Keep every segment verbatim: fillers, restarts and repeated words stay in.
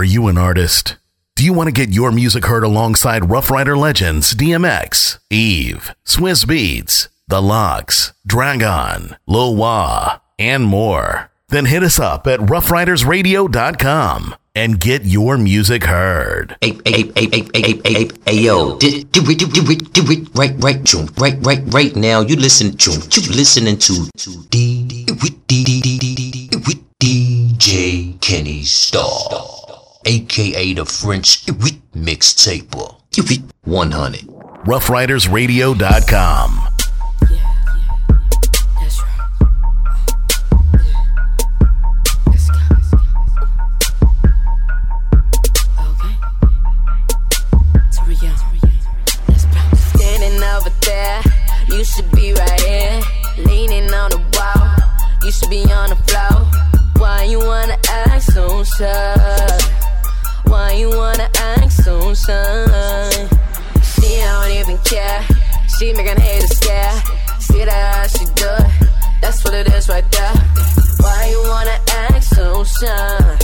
Are you an artist? Do you want to get your music heard alongside Rough Rider legends D M X, Eve, Swizz Beatz, The Lox, Dragon, Lil Wah, and more? Then hit us up at rough riders radio dot com and get your music heard. Hey, hey, hey, hey, hey, hey, hey, hey, yo, do it, do it, do it, do it, right, right, right, right, right now. You listen to, you listening to, to D, D, D, D, D, D, D J Kenny Star, aka the French mixtaper, one hundred. rough riders radio dot com. You should be right here, leaning on the wall. You should be on the floor. Why you wanna act so shy? Why you wanna act so shy? She don't even care. She making haters scare. See that how she do it? That's what it is right there. Why you wanna act so shy?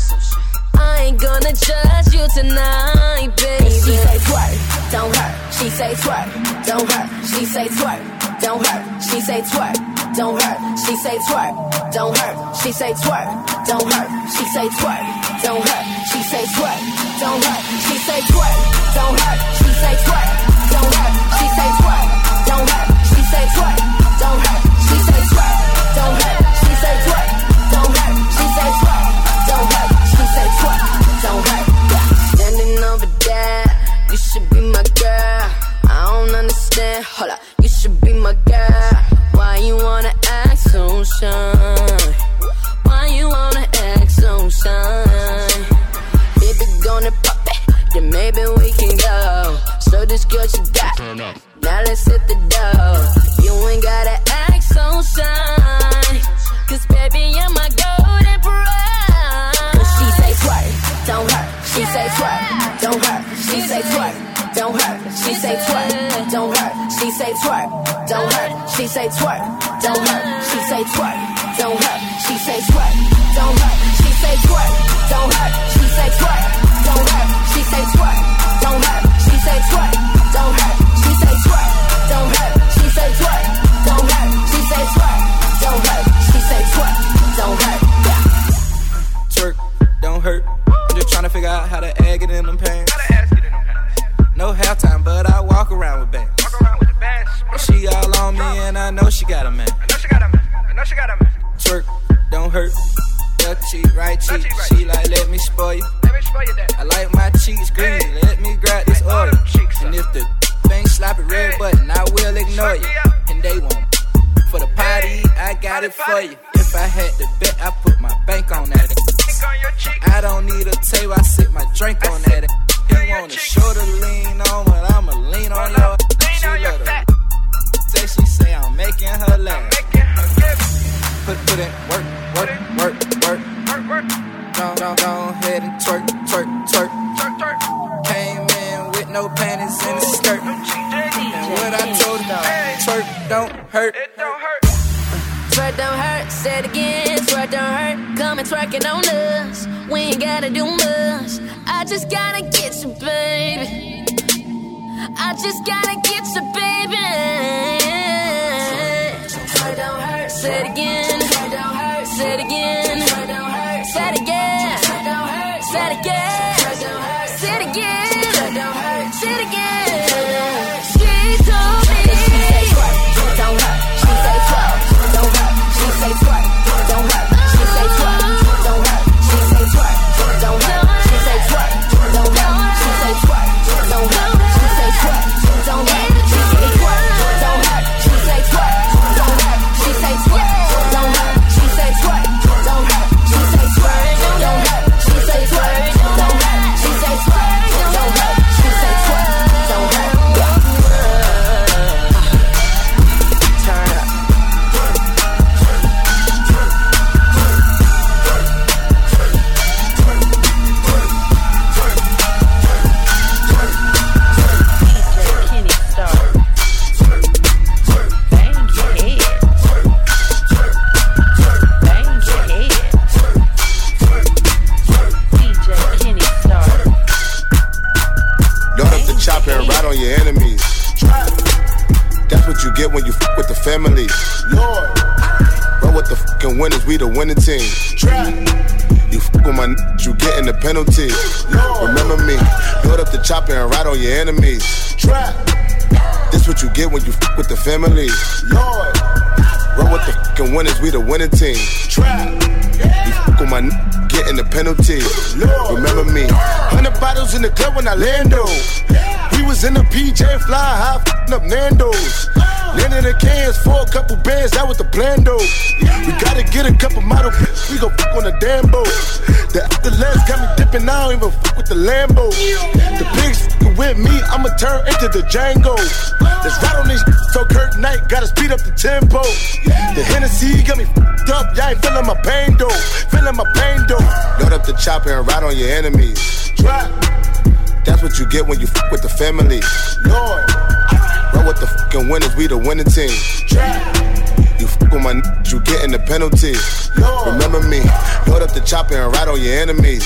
I ain't gonna judge you tonight, baby. She say twerk, don't hurt. She say twerk, don't hurt. She say twerk, don't hurt. She say twerk, don't hurt. She say twerk, don't hurt. She say twerk, don't hurt. She say twerk, don't hurt. She say twerk, don't hurt. She say twerk, don't hurt. She say twerk, don't hurt. She say twerk, don't hurt. She say twerk, don't hurt. She say twerk, don't hurt. She say twerk, don't hurt. She say twerk, don't hurt. She say twerk, don't hurt. Standing over there, you should be my girl. I don't understand, hold up. You should be my girl. Why you wanna act so shy? Why you wanna act so shy? Baby, gonna pop it, then maybe we can go. So this girl you got, now let's hit the door. You ain't gotta act so shy, cause baby, you're my golden bride. Cause she say twerk, don't hurt. She say twerk, don't hurt. She say twerk, don't hurt. She say twerk, don't hurt. She say twerk, don't hurt. She say twerk, don't hurt. She say twerk, don't hurt. She say twerk, don't hurt. She say twerk, don't hurt. She say twerk, don't hurt. She say twerk, don't hurt. She say twerk, don't hurt. She say twerk, don't hurt. She say twerk, don't hurt. She say twerk, don't hurt. She say twerk, don't hurt. Twerk, don't hurt. I'm just trying to figure out how to egg it in them pants. No halftime, but I walk around with bands. Walk around with the bands. She all on me, and I know she got a man. I know she got a man. I know she got a man. Twerk, don't hurt. Left cheek, right cheek. Cheek right. She like, let me spoil you. Let me spoil you that. I like my cheeks green. Hey. Let me grab this oil. And if the thing slap it red hey. Button, I will ignore you. And they won't. For the party, hey. I got it for you. If I had to bet, I put my bank on that. I don't need a table, I sit my drink on that. You want a shoulder lean on, but I'ma lean on your. She love her. Say she say I'm making her laugh. Put put in work, work, work, work. Go go go ahead and twerk, twerk, twerk. Came in with no panties in the skirt. And what I told her, twerk don't hurt. It don't hurt. Twerk don't hurt, say it again, twerk don't hurt. Come and twerk it on us, we ain't gotta do much. I just gotta get you, baby. I just gotta get you, baby. Twerk don't hurt, say it again. Twerk don't hurt, say it again. Twerk don't hurt, say it again. Twerk don't hurt, say it again. Twerk don't hurt, say it again. Twerk don't hurt, say it again. She told me she say twerk, don't hurt. She say twerk, don't hurt. She say twerk, don't hurt. She say twerk, don't hurt. She say twerk, don't hurt. She say twerk, don't hurt. She say twerk, don't hurt. She say twerk, don't hurt. She say twerk, don't hurt. She say twerk, don't hurt. She say twerk, don't hurt. She say twerk, don't hurt. She say twerk, don't hurt. She say twerk, don't hurt. on your enemies. That's what you get when you fuck with the family. Lord, roll with the fucking winners, we the winning team. You fuck with my n***, you getting the penalty. Remember me, load up the chopper and ride on your enemies. This what you get when you fuck with the family. Lord, roll with the fucking winners, we the winning team. You fuck with my n***, getting the penalty. Remember me, hundred bottles in the club when I land though. We was in the P J fly high, f***ing up Nando's. Landing the cans for a couple bands, that was the plan though. We gotta get a couple model bitches, we gon' fuck on the damn boat. The after legs got me dipping, I don't even fuck with the Lambo. The pigs f***ing with me, I'ma turn into the Django. Let's ride on this so Kurt Knight gotta speed up the tempo. The Hennessy got me f***ed up, y'all ain't feeling my pain though. Feeling my pain though. Load up the chopper and ride on your enemies. Drop. That's what you get when you fuck with the family. Lord, roll with the fucking winners, we the winning team. You fuck with my n***, you getting the penalty. Remember me, load up the chopper and ride on your enemies.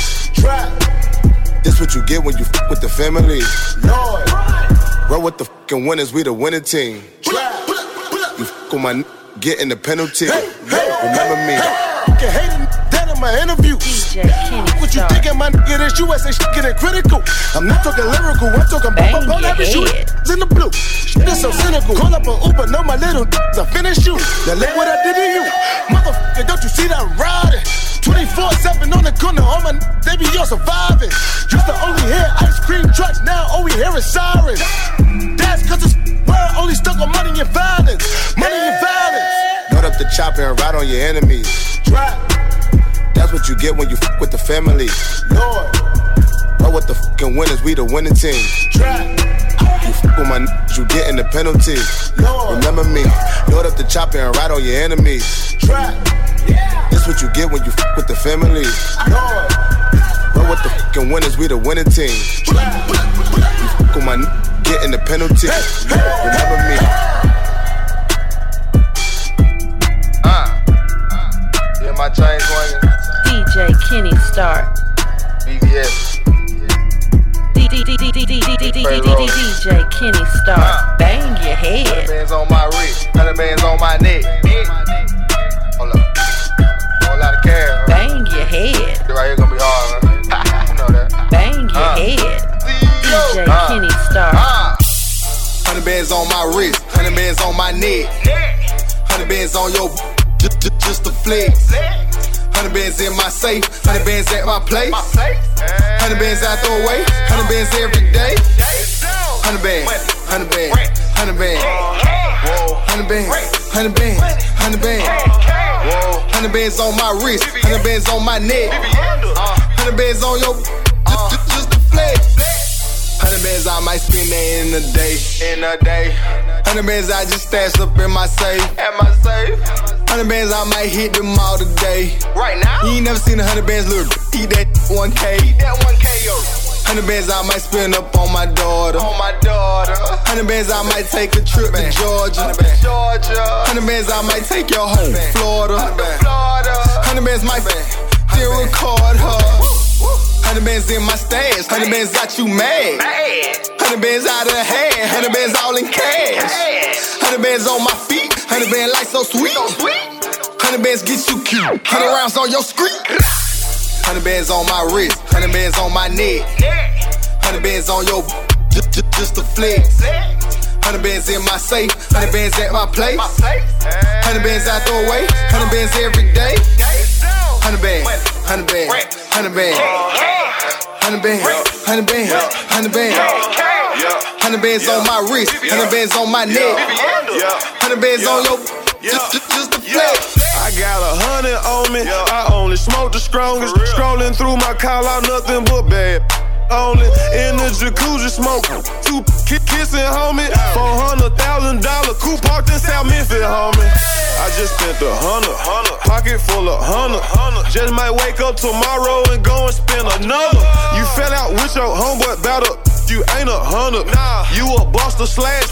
This what you get when you fuck with the family. Lord, roll with the fucking winners, we the winning team. You fuck with my n***, getting the penalty. Remember me. You can hate that in my interview. What you thinking, my nigga? This U S A shit getting critical. I'm not talking lyrical, I'm talking about my every shoot in the blue. Shit is so cynical. Call up an Uber, know my little I finish you. Now look what I did to you, motherfucker. Don't you see that I'm riding? twenty-four seven on the corner, all my they be all surviving. Used to only hear ice cream trucks, now all we hear is sirens. That's cause this world only stuck on money and violence. Money and violence. Load up the chopper and ride on your enemies. Drop. That's what you get when you fuck with the family. Lord, roll with the fucking winners, we the winning team. You fuck with my n***, you getting the penalty. Remember me, load up the chopper and ride on your enemies. This what you get when you fuck with the family. Lord, roll with the fucking winners, we the winning team. You fuck with my n***, getting the penalty. Remember me. Uh, uh, yeah, my chain swinging. D J Kenny Starr. B V S. D J Kenny Starr. Bang your head. Hundred bands on my wrist, hundred bands on my neck. Hold up. Whole lot of cash. Bang your head. This right here gonna be hard, man. You know that. Bang your uh. head. D J uh. Kenny Starr. Uh. Hundred bands on my wrist, hundred bands on my neck. Hundred bands on your just, just, just a flex. Hundred bands in my safe, hundred bands at my place. Hundred bands I throw away, hundred bands every day. Hundred bands, hundred bands, hundred bands, hundred bands, hundred bands, hundred bands, hundred bands on my wrist, hundred bands on my neck, hundred bands on your just, just, just a flex. Hundred bands I might spend that in a day, in a day. Hundred bands I just stashed up in my safe, at my safe. Hundred bands I might hit them all today. Right now, you ain't never seen a hundred bands, little eat that one K, eat that one K, yo. Hundred bands I might spend up on my daughter, on my daughter. Hundred bands I might take a trip to Georgia, Georgia. Hundred bands I might take your home, Florida, Florida. Hundred bands might then record her. Hundred bands in my stash, hundred bands got you mad. Hundred bands out of hand, hundred bands all in cash. Hundred bands on my feet, hundred band lights so sweet. Hundred bands get you cute, hundred rounds on your street. Hundred bands on my wrist, hundred bands on my neck. Hundred bands on your just, just, just a flex. Hundred bands in my safe, hundred bands at my place. Hundred bands I throw away, hundred bands every day. Hundred bands, hundred bands, hundred bands, hundred bands, hundred bands, hundred bands, hundred bands on my wrist, hundred bands on my neck, hundred bands on your just, just, just a flex. I got a hundred on me, I only smoke the strongest. Scrolling through my call out, nothing but bad. Only in the jacuzzi smoking, two ki- kissing, homie. Four hundred thousand dollar coupe parked in South Memphis, homie. I just spent a hundred, pocket full of hundred. Just might wake up tomorrow and go and spend another. You fell out with your homeboy about a, you ain't a hundred. You a buster slash,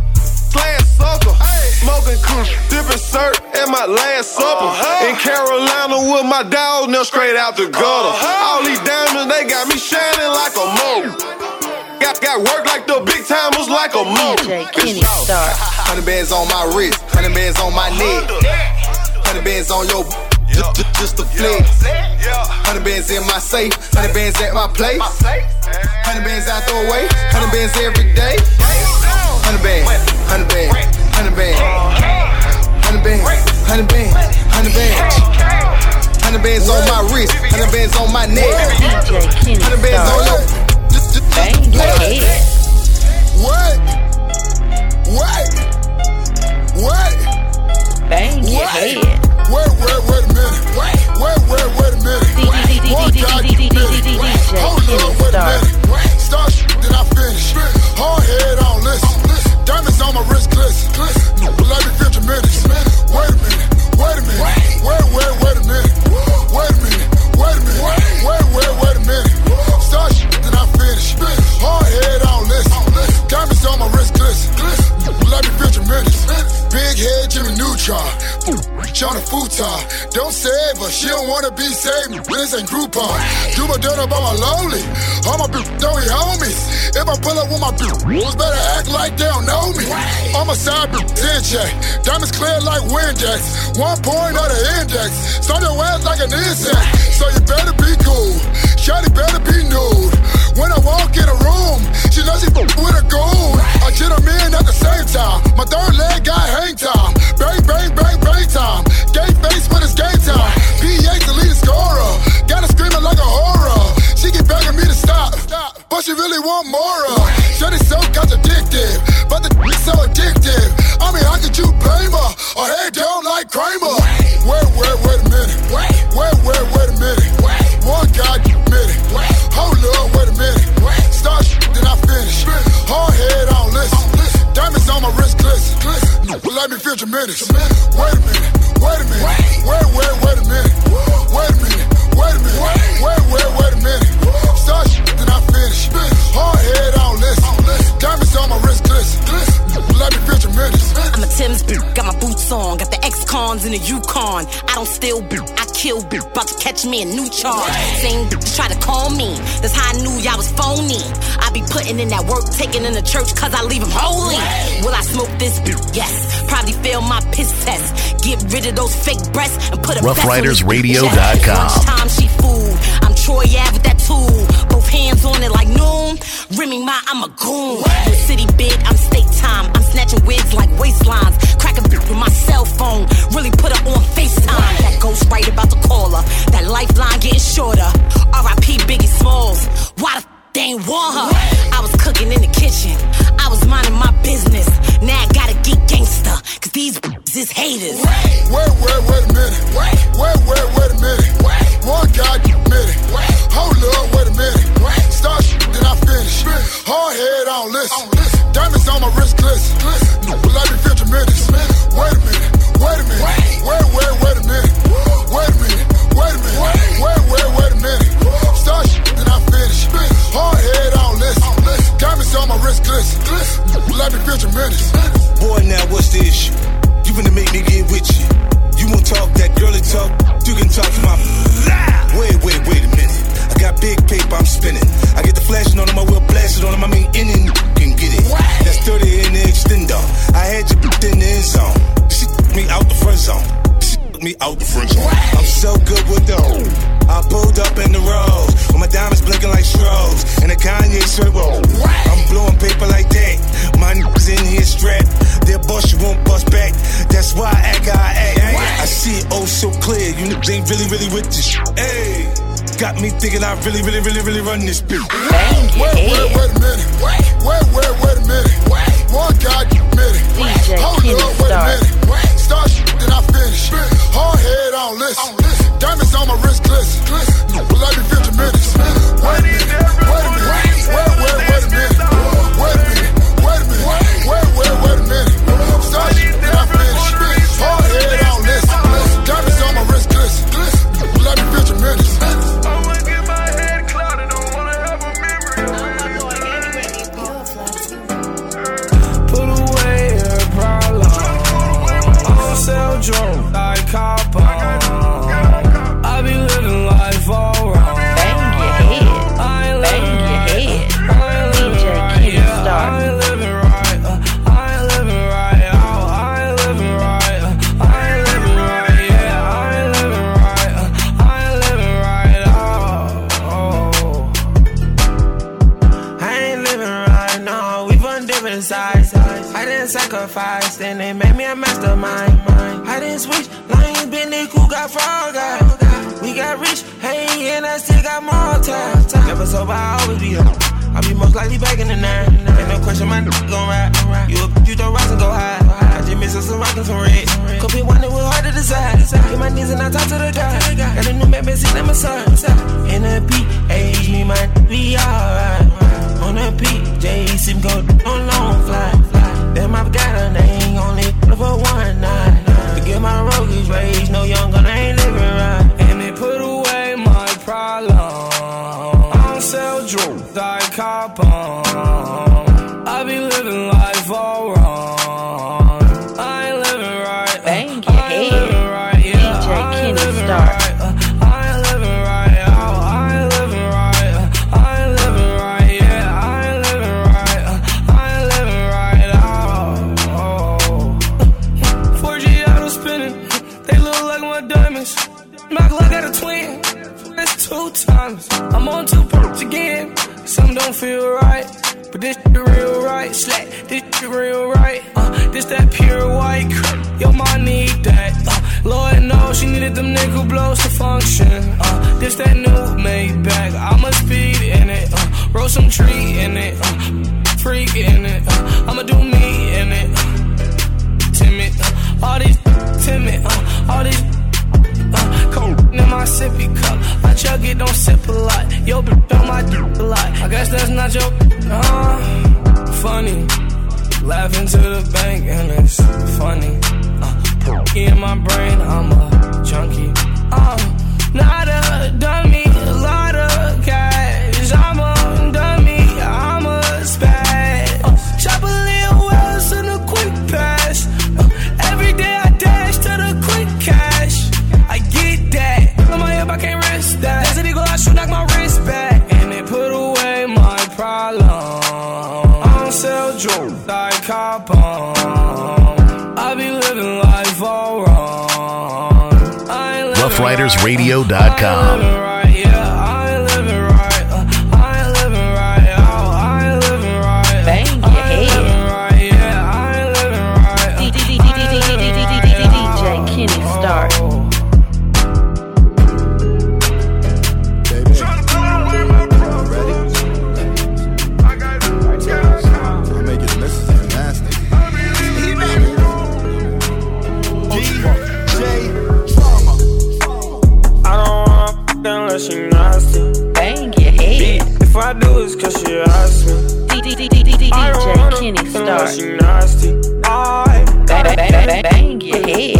slash sucker. Smoking cool, dipping cert at my last supper. In Carolina with my dog, now straight out the gutter. All these diamonds, they got me shining like a moat. Got got work like the big timers, like a move. D J Kenny Star. Hundred bands on my wrist, hundred bands on my neck, hundred bands on your just, just, just a flex. Hundred bands in my safe, hundred bands at my place. Hundred bands I throw away, hundred bands every day. Hundred bands, hundred bands, hundred bands, hundred bands, hundred bands, hundred bands. Hundred bands on my wrist, hundred bands on my neck, D J Kenny hundred bands on your just, just, Bang just your flex. head. What? What? What? Bang your head. Wait, wait, wait a minute. Wait, wait, wait, wait a minute. One guy, D J hold up, wait a minute. Start then I finish. Hard head on listen. Diamonds on my wrist glisten. Let me feel your minutes. Wait a minute. Wait a minute. Wait, wait, wait a minute. Wait a minute. Wait a minute. Wait, wait, wait a minute. Start then I finish. Hard head on listen. Diamonds on my wrist glisten. Let me feel your minutes. Big head Jimmy Neutron. On a futon. Don't save her, she don't wanna be saved. This ain't Groupon. Do my dirt up on my lonely. All my bitch don't eat homies. If I pull up with my bitch, better act like they don't know me. On my side, bitch, ten check. Diamonds clear like Windex. One point of the index. Start your ass like an insect. So you better be cool. Shawty better be nude. When I walk in a room, she knows she f*** with a goon. I get them in at the same time. My third leg got hang time. Bang, bang, bang, bang time. Gay face when it's game time. P eight the lead scorer. Got her screaming like a horror. She keep begging me to stop, but she really want more of. Shawty so contradictive, but the is so addictive. I mean, how could you blame her? Her head down like Kramer. Wait, wait, wait a minute. Wait, wait, wait, wait a minute. One guy admitted. Hold up, wait a minute. Start then I finish. Hard head on listen. Diamonds on my wrist glisten. Let me feel your minutes. Wait a minute. Wait a minute. Wait, wait, wait a minute. Wait a minute. Wait a minute. Wait, wait, wait a minute. Start then I finish. Hard head on listen. Diamonds on my wrist glisten. Let me feel your minutes. I'm a Tim's bitch, got my boots on, got the X-Cons in the Yukon. I don't steal bitch, I kill bitch, about to catch me a new charge. Same bitch try to call me, that's how I knew y'all was phony. I be putting in that work, taking in the church, cause I leave them holy. Will I smoke this bitch? Yes. Probably fail my piss test. Get rid of those fake breasts and put a rough riders radio dot com. Lunchtime she food, I'm Troy Ave with that tool. Both hands on it like noon. Remy Ma, I'm a goon. The city big, I'm state time. I'm snatching wigs like waistlines. Crack a bitch with my cell phone. Really put her on FaceTime. That ghost right about to call her. That lifeline getting shorter. R I P Biggie Smalls. Why the f*** they ain't want her? I was cooking in the kitchen. I was minding my business. Now I gotta get gangster. Cause these b****s is haters. Wait, wait, wait a minute. Wait, wait, wait, wait a minute. One guy admitted. Hold up, wait a minute. Start then I finish. Hard head on listen. Diamonds on my wrist glisten. Let me feel your minutes. Wait a minute. Wait a minute. Wait, wait, wait a minute. Wait a minute. Wait a minute. Wait, wait, wait a minute. Start then I finish. Hard head on listen. Diamonds on my wrist glisten. Let me feel your minutes. Boy, now what's the issue? You finna make me get with you. You won't talk that girly talk. You can talk to my. Wait, wait, wait a minute. I got big paper I'm spinning. I get the flashing on them, I will blast it on them. I mean, any can get it. That's thirty in the extender. I had you in the end zone. She took me out the front zone. She took me out the front zone. I'm so good with those. I pulled up in the rose with my diamonds blinking like strobes and a Kanye shirt. Whoa. I'm blowing paper like that. My niggas in here strapped. They'll bust, you won't bust back. That's why I act how I act. I see it oh so clear. You niggas ain't really, really with this. Hey. Got me thinking I really, really, really, really run this bitch. Wait, wait, wait a minute. Wait, wait, wait, wait a minute. One guy admitted. Hold up, wait a minute. Start then I finish. Hard head on listen. Diamonds on my wrist glisten. Let me feel your minutes. Wait a minute. Wait a minute. Wait, wait, wait a minute. Wait a minute. Wait a minute. Wait, wait, wait a minute. Start then I finish. Hard head on listen. Diamonds on my wrist glisten. Let me feel your minutes. Drunk like copper. I be living life all wrong. Bang your head. I the sides. I didn't sacrifice, then they made me a mastermind. I didn't switch lanes, been the cool got frog got. We got rich, hey, and I still got more time. Never sober, I always be up. I'll be most likely back in the nine. Ain't no question, my n***a gon' ride. You a you throw rocks and go high. I just miss some rock and some red. Could be one that was hard to decide. Get my knees and I talk to the guy. Got a new man, been sitting in my son. In the P, age me, my be alright. On the P, J, sim go on long fly. Damn, I've got a name, only for one night. Forget my roguish rage, no young gun, I ain't living right. And they put away my problem. I don't sell drugs, I cop on. I be living life all wrong. I ain't living right. Bang your I ain't living head. right, yeah. D J I ain't Kenny living Star. right. I ain't living right, oh, I ain't living right. I ain't living right, yeah. I ain't living right. I ain't living right, oh. four G auto spinning, they look like my diamonds. Knock like at a twin, that's two times. I'm on two perks again. Some don't feel right, but this shit real right. Slack, this shit real right. Uh, this that pure white. Yo, ma need that. Uh, Lord knows she needed them nickel blows to function. Uh, this that new Maybach. I'ma speed in it. Uh, roll some tree in it. Uh, freak in it. Uh, I'ma do me in it. Uh, timid. Uh, all these timid. Uh, all these. Uh, cold in my sippy cup. I chug it, don't sip a lot. Yo, bitch on my dick a lot. I guess that's not your. Uh, funny. Laughing to the bank and it's funny. Uh, in my brain, I'm a junkie. Uh, not a dummy, a lot of cash. I'm a dummy, I'm a spaz. Uh, chop a little wells in a quick pass. Uh, every day I dash to the quick cash. I get that. On my hip, I can't risk that. As an eagle, I should knock my wrist back. And they put away my problem. I don't sell drugs, I cop on. I be living life all wrong. I ain't living rough riders radio right. dot com. I ain't living right, yeah. I ain't living right. Uh, I ain't living right, oh. I ain't living right. Bang I your ain't head. living right, yeah. I ain't living right. D D D D D D D D D D J Kenny Star. Unless she nasty. Bang your head. If I do it's cause she asked me. D D D D D D I don't J wanna Kenny Star. unless she nasty. I Bang, bang, bang, bang, bang your head.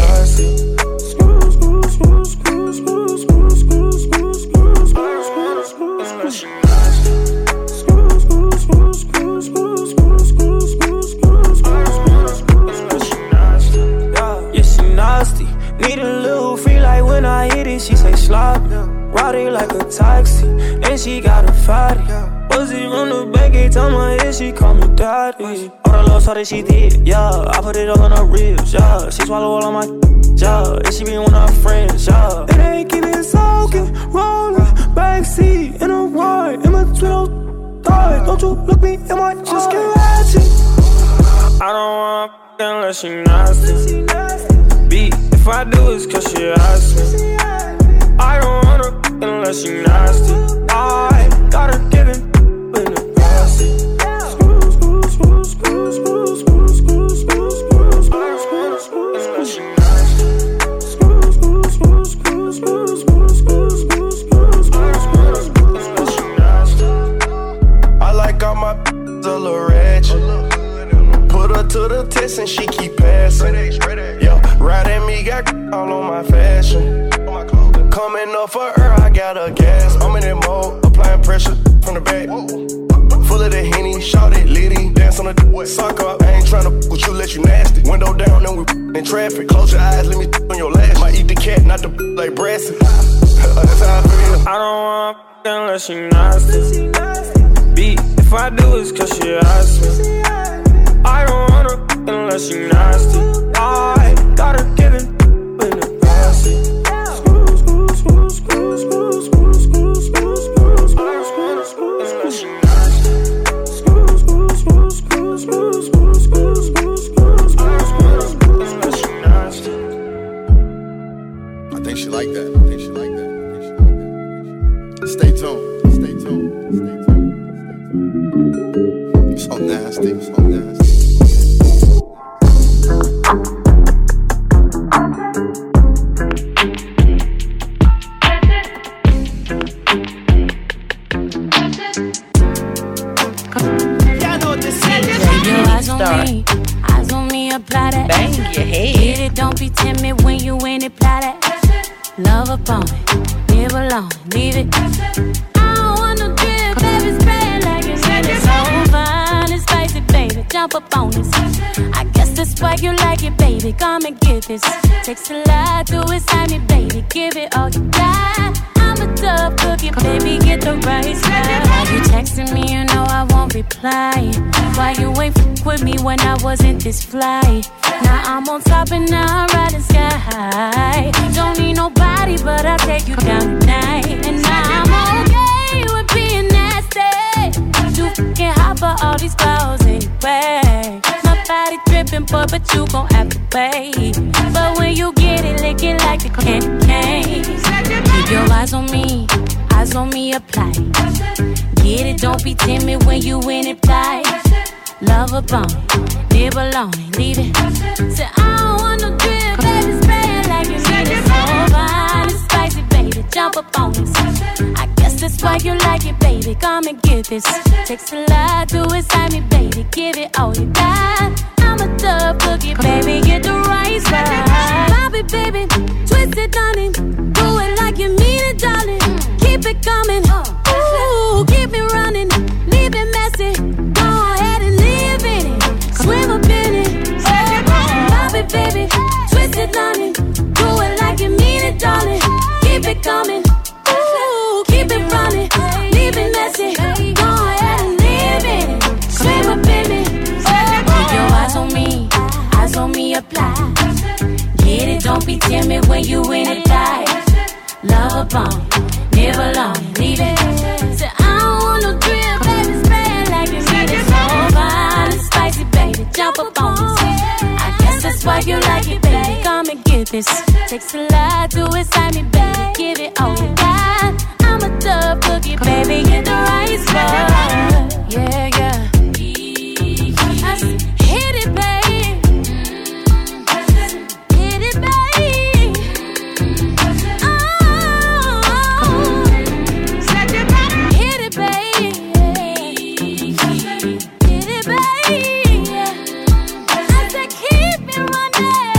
Yeah, she nasty. Need a little free like when I hit it, she say sloppy. Ride it like a taxi, and she got a fatty. Was it on the back, every time I hit, she call me daddy. All the love, so that she did, yeah. I put it all on her ribs, yeah. She swallow all of my, yeah. And she be one of her friends, yeah. And they keep it soaking, rolling, backseat in a ride, in my twelve thighs. Don't you look me in my, just get ratchet. I don't wanna f*** unless she nasty. Beat, if I do it's cause she asked me. I don't wanna f*** unless she nasty. I got her giving in the past. Screw, screw, screw, screw, screw, screw, screw, screw, screw, screw, screw, unless she nasty. Screw, screw, screw, screw, screw, screw, screw, screw, screw, screw, screw, unless she nasty. I like all my a little ratchet. Put her to the test and she keep passing. Yeah, riding me got all on my fashion. Coming up for her, I got a gas. I'm in that mode, applying pressure from the back. Full of the Henny, shout it, litty. Dance on the sock up. I ain't tryna with you, let you nasty. Window down, then we in traffic. Close your eyes, let me on your lash. Might eat the cat, not the like Brassy. That's how I feel. I don't wanna f*** unless she nasty. Beat, if I do it's cause she asked me. I don't wanna f*** unless she nasty. I got her giving in the past. Screw, screw, screw, screw, screw, screw, screw, screw, screw, screw, screw, unless she nasty. Screw, screw, screw, screw, screw, screw. Star. Me. Eyes on me, apply that. Bang your head. Get it, don't be timid when you in it, apply that. Love upon it, live alone, leave it. I don't want no drip, baby, spread like it's it's so fine and spicy, baby. Jump up on this. I guess that's why you like it, baby. Come and get this. Takes a lot to excite me, baby. Give it all you got. I'm a tough cookie, baby. Get the right spot. Why you texting me? You know I won't reply. Why you ain't f- with me when I wasn't this fly? Now I'm on top and now I'm riding sky. Don't need nobody, but I'll take you down tonight. And now I'm okay with being nasty. You f***ing hot for all these clothes anyway. My body dripping, boy, but you gon' have to pay. But when you get it, lick it like the candy cane. Keep your eyes on me, eyes on me, apply. Get it, don't be timid when you in it, fly. Love a bone, live alone, leave it. Say I don't want no drip, baby, spray it like you need it. So fine and spicy, baby, jump up on this. I guess that's why you like it, baby. Come and get this. Takes a lot to excite me, baby. Give it all you got. I'm a tough cookie, baby. Get the right spot. Pop it, baby, twist it, darling. Do it like you mean it, darling. Keep it coming, ooh, keep it running. Leave it messy. Go ahead and live in it. Swim up in it. Pop it, baby, twist it, darling. Do it like you mean it, darling. Keep it coming. Ooh, keep it running. Leave it messy. Go ahead and live in it. Swim up in it. Keep your eyes on me. Eyes on me, apply. Get it, don't be timid when you in it, die. Love upon it. Live alone, leave it. Say I don't want no drip, baby, spray it like you need it. So fine and spicy, baby, jump up on this. I guess that's why you like it, baby. Come and get this. Takes a lot to excite me, baby. Give it all you got. I'm a tough cookie, baby. Get the right spot. Yeah, yeah. I said, hit it, baby. Hit it, baby. Oh, hit it, baby. Hit it, baby. I said, keep it running.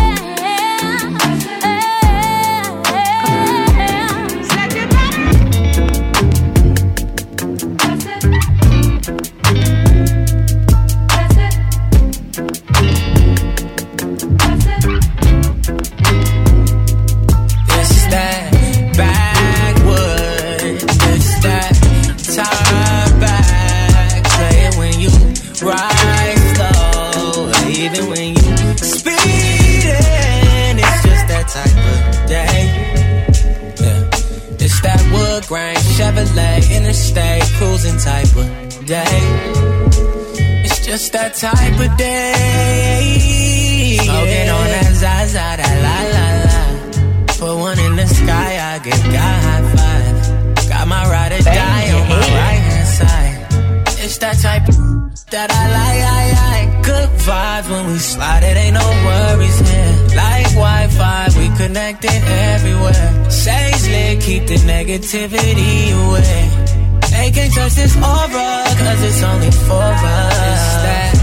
Ride slow, even when you speeding. It's just that type of day. Yeah. It's that wood grain Chevrolet interstate cruising type of day. It's just that type of day. Smoking on that Zaza, that la la la. Put one in the sky, I get got high five. Got my ride or die on my right hand side. It's that type of that I like, I like. Good vibes when we slide, it ain't no worries here. Like Wi-Fi, we connected everywhere. Sage lit, keep the negativity away. They can't touch this aura, cause it's only for us. It's that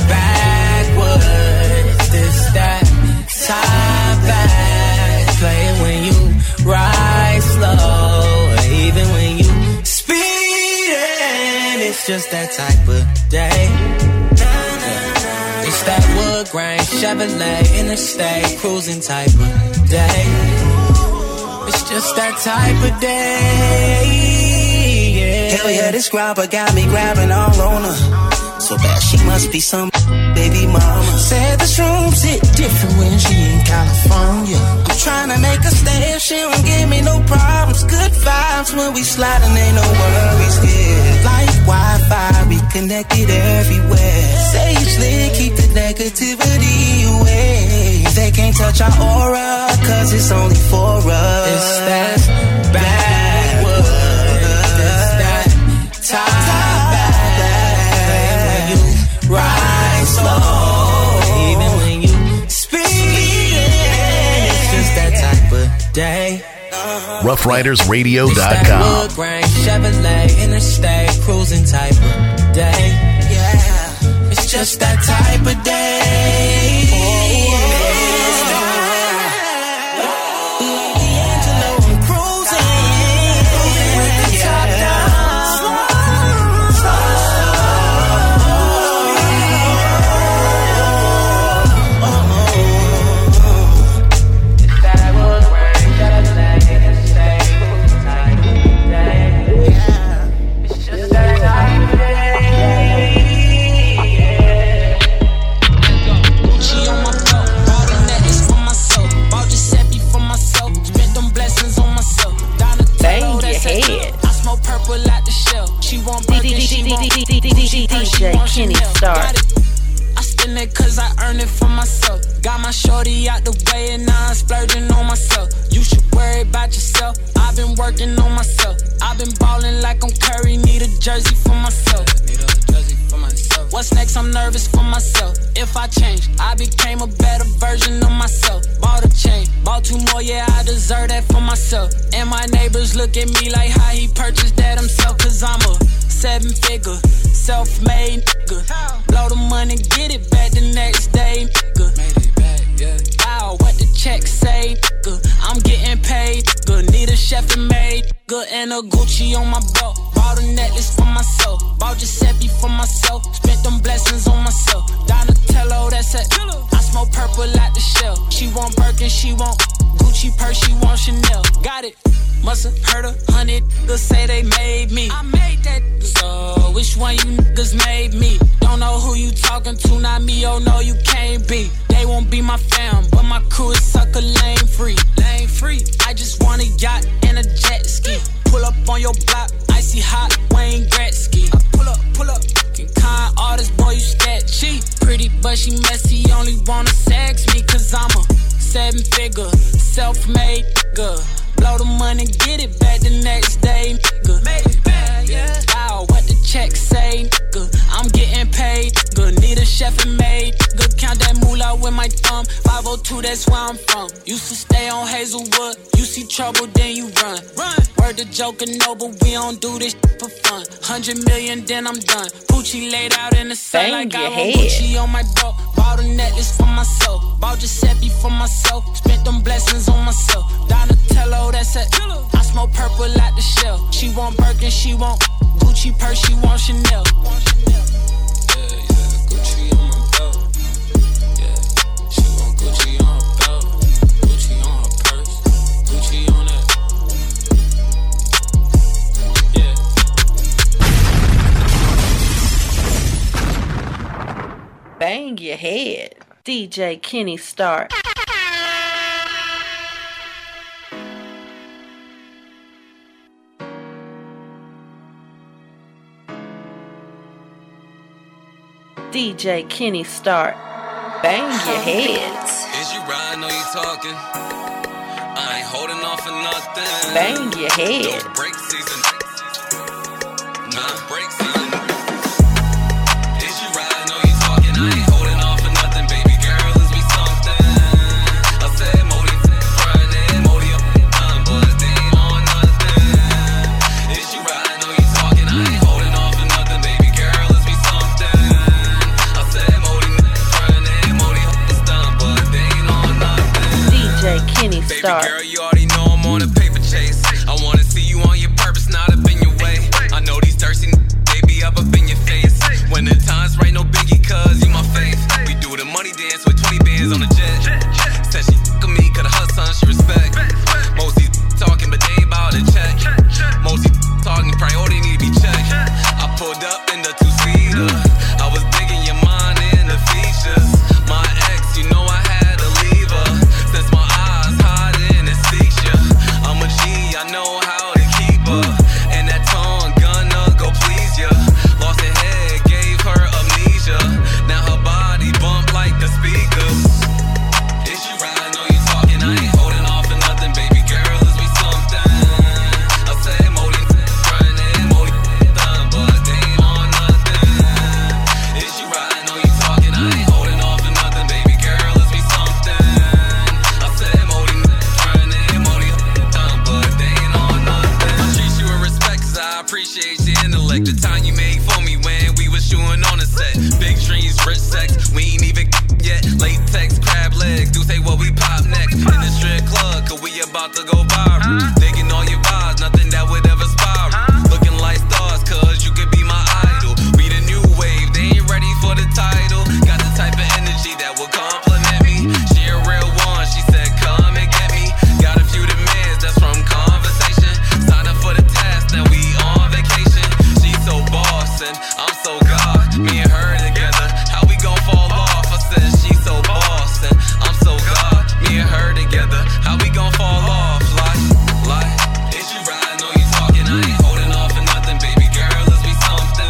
backwoods, this that top back. Play it when you ride slow, even when you speed. It's just that type of day. It's that wood grain Chevrolet interstate cruising type of day. It's just that type of day. Yeah. Hell yeah, this grabber got me grabbing all on her. So bad she must be some baby mama. Said the shrooms hit different when she in California. I'm trying to make her stay, she don't give me no problems. Good vibes when we sliding, ain't no worries here. Like Wi-Fi, we connected everywhere. Sage lit, keep the negativity away. They can't touch our aura, cause it's only for us. It's that backwoods, it's that top ride slow, even when you speed. It's just that type of day. rough riders radio dot com. It's that wood grain Chevrolet interstate cruising type of day. Yeah, it's just that type of D J Kenny Star. I spend it cause I earn it for myself. Got my shorty out the way and now I'm splurging on myself. You should worry about yourself. I've been working on myself. I've been ballin' like I'm Curry. Need a jersey for myself. Need a jersey for myself. What's next? I'm nervous for myself. If I change, I became a better version of myself. Bought a chain, bought two more, yeah, I deserve that for myself. And my neighbors look at me like how he purchased that himself. Cause I'm a seven figure, self-made nigga. Blow the money, get it back the next day, nigga. Made it back, yeah. Wow, what the check say, nigga. I'm getting paid, nigga. Need a chef and maid, nigga. And a Gucci on my belt. Bought a necklace for myself. Bought Giuseppe for myself. Spent them blessings on myself. Donatello, that's it. I smoke purple like the shell. She want Birkin, she want Gucci purse, she want Chanel. Got it. Musta heard a hundred niggas say they made me. I made that. So which one you niggas made me? Don't know who you talking to, not me. Oh no, you can't be. They won't be my fam, but my crew is sucker lane free. Lane free. I just want a yacht and a jet ski. Pull up on your block, icy hot Wayne Gretzky. I pull up, pull up. Kind artist, boy, you sketchy. Pretty, but she messy. Only wanna sex me, cause I'm a seven figure, self-made nigga. Blow the money, get it back the next day, nigga. Made it back, yeah. Wow, what the check say, nigga. I'm getting paid, nigga. Need a chef and maid, nigga. Count that moolah with my thumb. five oh two, that's where I'm from. Used to stay on Hazelwood. You see trouble, then you run. Run. Word to Joker, no, but we don't do this shit for fun. Hundred million, then I'm done. Gucci laid out in the sun. Bang like your I want head. Gucci on my belt. Bought a necklace for myself. Bought Giuseppe for myself. Spent them blessings on myself. Donatello, that's it. I smoke purple like the shell. She want Birkin, she want Gucci purse, she want Chanel. Yeah, yeah, Gucci on my belt. Yeah, she want Gucci on her belt. Gucci on her purse. Gucci on that. Yeah. Bang your head. D J Kenny Star. D J Kenny Star. Bang your head. Is you riding or you talking? I ain't holding off for nothing. Bang your head. No break season. Nah, break season. Is you riding or you talking? I ain't holding off for nothing, baby girl. Is we something? I said Modi, Friday, Modi up time, but they ain't on nothing. Is you riding or you talking? I ain't holding off for nothing, baby girl. Is we something? I said Modi, Friday, Modi up this time, but they ain't on nothing. D J Kenny Star. Baby girl, you already know I'm on a paper chase. I wanna see you on your purpose, not up in your way. I know these thirsty n- they be up up in your face. When the time's right, no biggie, cause you my faith. We do the money dance with twenty bands on the jet. Said she f*** me, cause her son she respect. Most these talking, but they ain't bout to check. Most these talking, priority need to be checked. I pulled up in the two-seater. I was digging your mind and the features. My ex, you know I had to leave her. Since my eyes hide in the seizure. I'm a G, I know how to keep her. And that tongue gonna go please ya. Lost her head, gave her amnesia. Now her body bump like the speakers. Is you riding or you talking? I ain't holding off for nothing, baby girl. Is we something? I say Modi, Friday, Modi, time, but they ain't on nothing. Is you riding or you talking? I ain't holding off for nothing, baby girl. Is we something? I said Modi, Friday, Modi, time, but they ain't on nothing. I treat you with respect, cause I appreciate your intellect. The time you made for me when we was shooting on the set. Big dreams, rich sex, we ain't even yet. Latex, crab legs, do say what we pop next. In the strip club, cause we about to go viral. Digging all your vibes, nothing that would ever spiral. Looking like stars, cause you could be my idol. We the new wave, they ain't ready for the title. Got the type of energy that will compliment me. She a real one, she said come and get me. Got a few demands, that's from conversation. Sign up for the task, now we on vacation. She's so boss and I'm so God. Me and her together, how we gon' fall off? I said she's so boss and I'm so God. Me and her together, how we gon' fall off? Like, like, is you riding or you talking? I ain't holding off for nothing, baby girl. Is we something?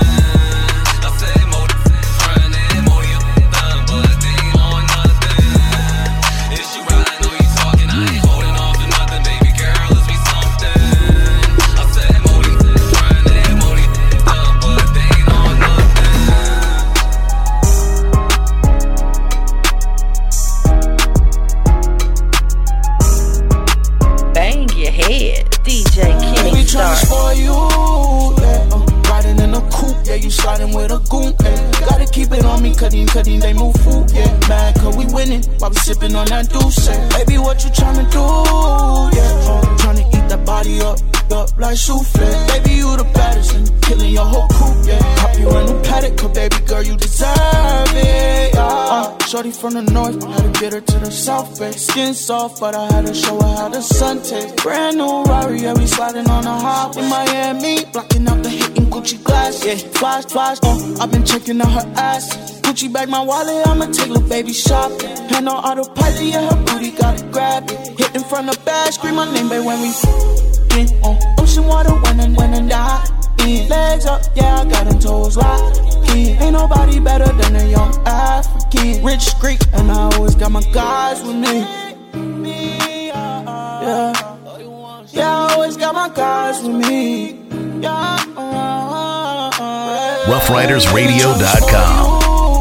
sliding with a goon, ayy. Gotta keep it on me, cutting, cutting, they move food, yeah. Mad cause we winning, while we sipping on that douce, ayy. Baby, what you tryna do, yeah. Uh, tryna eat that body up, up like souffle. Baby, you the baddest and killing your whole crew, yeah. Cop you in a paddock, cause baby girl, you deserve it, yeah. Uh, shorty from the north, had to get her to the south, babe. Skin soft, but I had to show her how the sun tastes. Brand new Rari, yeah, we sliding on the hop in Miami, blocking out the hit in Gucci glass, yeah. Flash, flash, uh, I've been checking out her ass. Gucci bag, my wallet, I'ma take little baby shopping. Hand on autopilot, yeah, her booty gotta grab it. Hit in front of bag, scream my name, babe, when we in on ocean water, when and when and die. In. Legs up, yeah, I got them toes locked in. Ain't nobody better than a young African. Rich Greek, and I always got my guys with me. Yeah, yeah, I always got my guys with me. Yeah, rough riders radio dot com.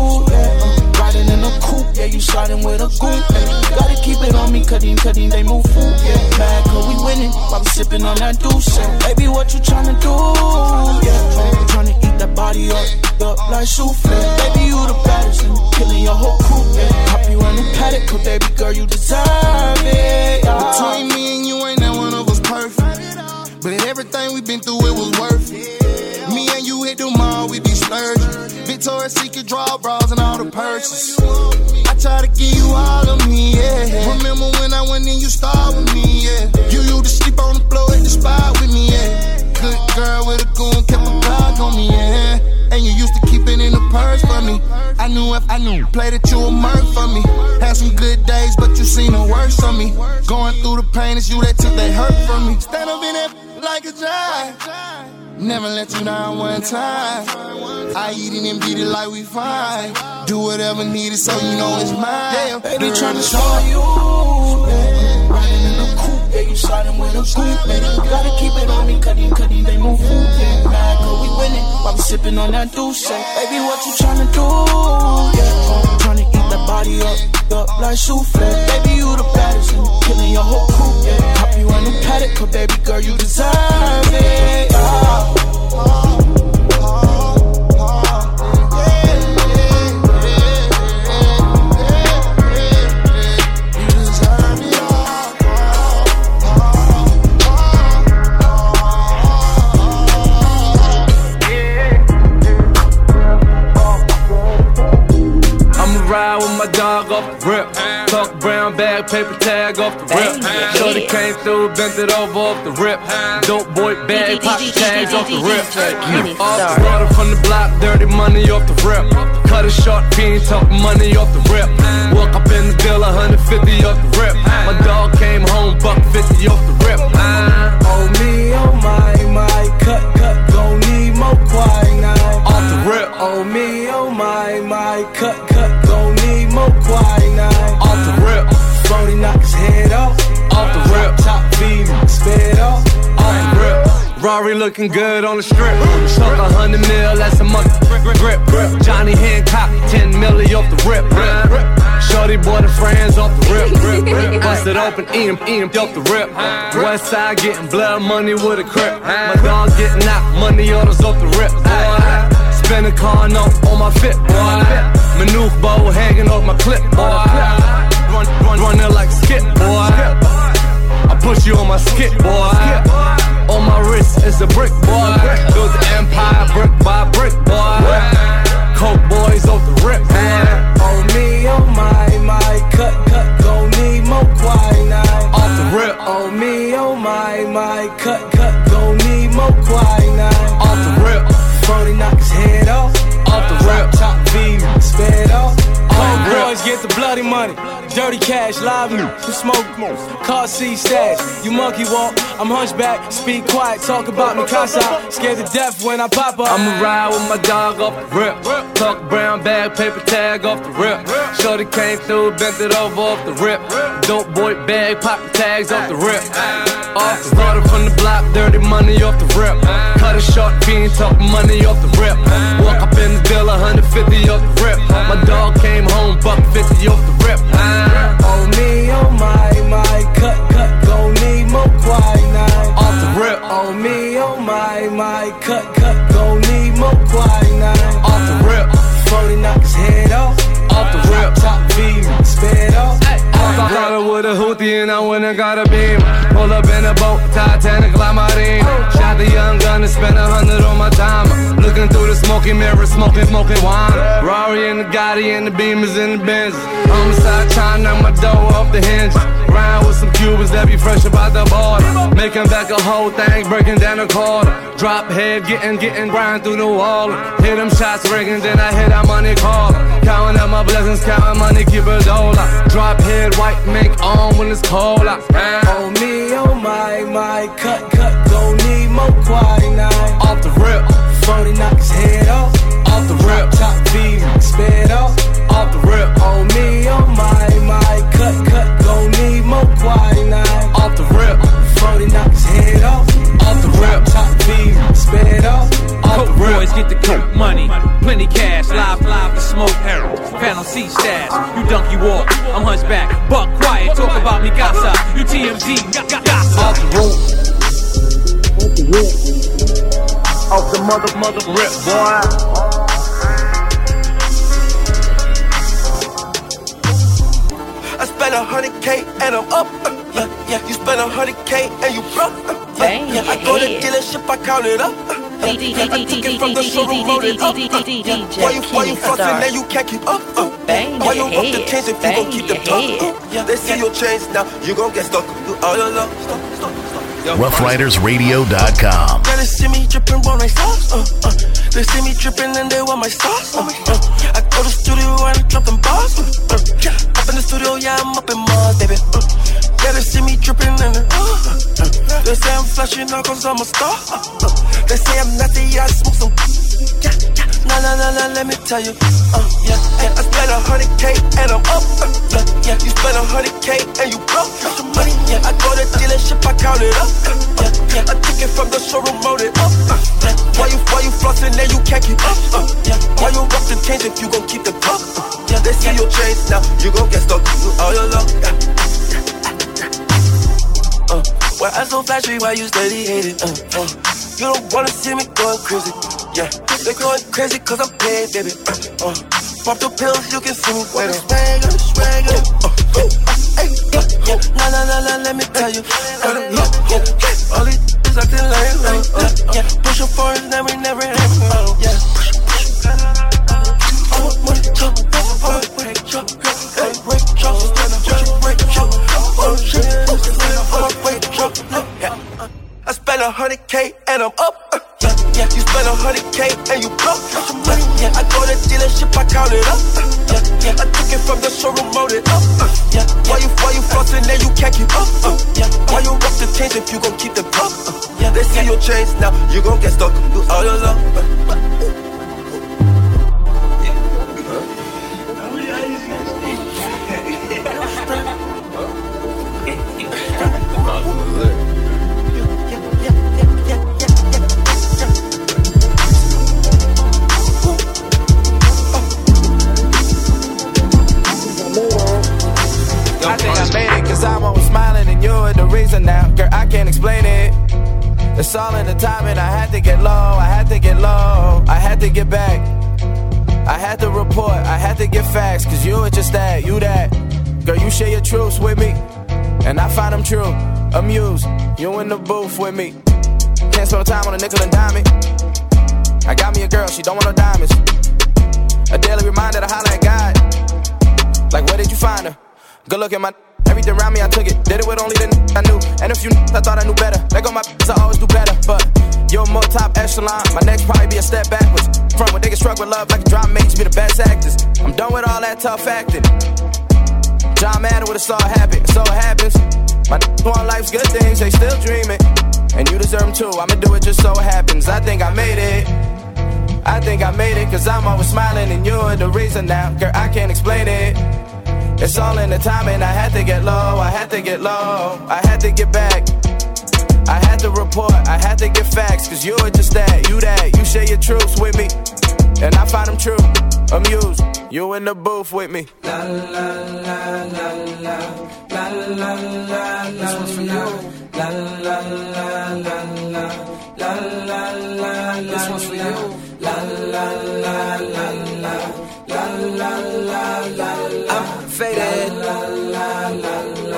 Yeah, you sliding with a goon, ayy. Gotta keep it on me, cutting, cutting, they move food, yeah. Mad cause we winning, while we sipping on that douce, ayy. Baby, what you tryna do, yeah. Uh, tryna eat that body up, up like souffle. Baby, you the baddest and killing your whole crew, yeah. Cop you in a paddock, cause baby girl, you deserve it, yeah. Between me and you, ain't that one of us perfect. But everything we been through, it was worth it. Me and you hit the mall, we be splurging. Victoria's Secret draw bras and all the purses. I try to give you all of me, yeah. Remember when I went in, you started with me, yeah. You used to sleep on the floor at the spot with me, yeah. Good girl with a goon, kept a Glock on me, yeah. And you used to keep it in the purse for me. I knew if I knew, play that you a murk for me. Had some good days, but you seen the worst of me. Going through the pain, it's you that took that hurt from me. Stand up in that like a giant. Never let you down one time. I eat it and beat it like we fine. Do whatever needed so you know it's mine. Yeah, baby, tryna show you, yeah. Riding in a coupe, yeah, you sliding with a coupe, yeah. Gotta keep it on me, cutting, cutting, they move food, yeah. Mad cause we winning, while we sipping on that douce, yeah. Baby, what you tryna do, yeah. Uh, tryna eat that body up, up like souffle. Baby, you the baddest and killing your whole crew, yeah. Cop you in a paddock, cause baby girl, you deserve it, yeah. Ride with my dog off the rip. Talk brown bag, paper tag off the rip. Shorty came through, bent it over off the rip. Dope boy bag, pop tags off the rip. Off started from the block, dirty money off the rip. Cut a short fiend, talk money off the rip. Walk up in the bill, one hundred fifty off the rip. My dog came home, buck fifty off the rip. Oh me, oh my, my, cut, cut, gon' need more quinine. Off the rip. Oh me, oh my, my, cut, cut, gon' need more quinine. Off the rip. forty knock his head off. Off the rip. Top feed, sped off. Off the rip. Rari looking good on the strip. Took a hundred mil, that's a month. Grip, grip. Johnny Hancock, ten milli off the rip. Rip. Shorty boy the friends off the rip. Rip, rip. Busted open, eat him, eat him off the rip. West side getting blood money with a crip. My dog getting knocked, money orders off the rip. Boy. Spin a car note on my fit, boy. Maneuver bow hanging off my clip, boy. Run, run, running like skip, boy. I push you on my skip, boy. On my wrist is a brick, boy. Build the empire brick by brick, boy. Coke boys off the rip, boy. Oh me, oh my, my, cut, cut, gon' need more quinine. Off the rip. Oh me, oh my, my, cut, cut, gon' need more quinine. Off the rip. forty knock his head off. Off the rip. Top V, sped off. Home boys get the bloody money. Dirty cash, live new, the smoke, car seat stash. You monkey walk, I'm hunchback, speak quiet, talk about me casa. Scared to death when I pop up. I'ma ride with my dog off the rip. Talk brown bag, paper tag off the rip. Shorty came through, bent it over off the rip. Dope boy bag, pop the tags off the rip. Off started from the block, dirty money off the rip. Cut a short fiend, talk money off the rip. Walk up in the bill, one hundred fifty off the rip. My dog came home, buck fifty off the rip. Oh me, oh my, my, cut, cut, gon' need more quinine. Off the rip. Oh me, oh my, my, cut, cut, gon' need more quinine. I got a beam. Pull up in a boat, Titanic, La Marine. Shot the young gun and spent a hundred on my time. Looking through the smoky mirror, smoking, smoking wine. Rari and the Gotti and the Beamers and the Benz. Homicide trying to knock my dough off the hinge. Round with some Cubans that be fresh about the border. Making back a whole thing, breaking down the quarter. Drop head, getting, getting grind through the wall. Hit them shots ringing, then I hit that money call. Counting up my blessings, counting money, keep a dollar. Drop head, white mink on when it's cold. I, oh me, oh my, my, cut, cut, don't need more quinine. Off the rip, forty knock his head off. Off the rip, top V, sped off. Off the rip, oh me, oh my, my, cut, cut, don't need more quinine. Off the rip, forty knock his head off. Off the rip, top V, sped off. Off the rip, boys get the coke money, plenty cash, live, live to smoke heroin. Phantom C stash, you donkey walk, I'm hunchback, buck quiet, talk about me gossip, you T M Z, gossip. Off the roof, off the rip, off the mother, mother rip, boy. I spent a hundred K and I'm up, uh, yeah, yeah. You spent a hundred K and you broke, uh, yeah, yeah. I go to dealership, I count it up, uh, yeah. I took it from the showroom, rolled it up, uh, yeah. Why you, why you fussing and you can't keep up, uh, why you rock the chains if you gon' keep them tucked, uh, yeah. They see your chains now, you gon' get stuck, do all your love, stop, stop, stop. rough riders radio dot com. They see me drippin' on my sauce, uh, uh. They see me drippin' and they want my sauce, uh, uh. I go to the studio and I drop them bars, uh, uh. Up in the studio, yeah, I'm up in Mars, baby, uh. Yeah, they see me drippin' and uh, uh, uh. They say I'm flashing out cause I'm a star, uh, uh. They say I'm nasty, yeah, I smoke some, yeah, yeah. Nah, nah, nah, nah, let me tell you, uh, yeah, yeah. I spent a hundred K and I'm up, uh, yeah, yeah. You spent a hundred K and you broke, uh, some money, yeah. I go to dealership, I count it up, uh, yeah, yeah. I took it from the showroom, rolled it up, uh, yeah. Why you, why you flossing and you can't keep up, uh, yeah. Why you rock the chains if you gon' keep the cup, uh, yeah. They see your chains now, you gon' get stuck, do all your love, yeah. Uh, why I so flashy, why you steady hating, uh, uh. You don't wanna see me going crazy, yeah. They going crazy cause I'm paid, baby, uh, uh. Pop the pills, you can see me waiting. Swagger, swagger, uh, uh, uh, hey, yeah, yeah. Nah, nah, nah, nah, let me tell you, uh, yeah, yeah. All these is acting like, uh, uh, yeah. Push up for us, never, never, never, uh, yeah. I want money, chop, I want money, chop, hey, break, chop, break, chop, oh shit, I want break, chop, yeah. I spent a hundred K and I'm up, uh, yeah, yeah. You spent a hundred K and you broke, uh, some money, yeah. I go to dealership, I count it up, uh, yeah, yeah. I took it from the showroom, rolled it up, uh, yeah. Why you, why you flossing and you can't keep up, uh, yeah. Why you rock the chains if you gon' keep the cup, uh, yeah. They see your chains now, you gon' get stuck, do all your love, uh, uh. I think I made it cause I'm always smiling and you're the reason now. Girl, I can't explain it. It's all in the timing. I had to get low, I had to get low, I had to get back. I had to report, I had to get facts. Cause you were just that, you that. Girl, you share your truths with me and I find them true. Amused, you in the booth with me. Can't spend time on a nickel and dime it. I got me a girl, she don't want no diamonds. A daily reminder to holler at God. Like where did you find her? Good look at my everything around me, I took it. Did it with only the I knew. And if you I thought I knew better. Let go my I always do better. But you're more top echelon. My next probably be a step backwards. Front when they get struck with love like a drama makes me the best actors. I'm done with all that tough acting. John Madden with a star habit. So it happens. My want life's good things, they still dreaming. And you deserve them too. I'ma do it just so it happens. I think I made it. I think I made it cause I'm always smiling and you're the reason now. Girl, I can't explain it. It's all in the timing. I had to get low, I had to get low, I had to get back. I had to report, I had to get facts. Cause you were just that, you that. You share your truths with me and I find them true. Amused, you in the booth with me. La la la la la la la la. This one's for you. La la la la la la la la. This one's for you. La la la la la la la la la. I'm faded. La la la la. Yeah.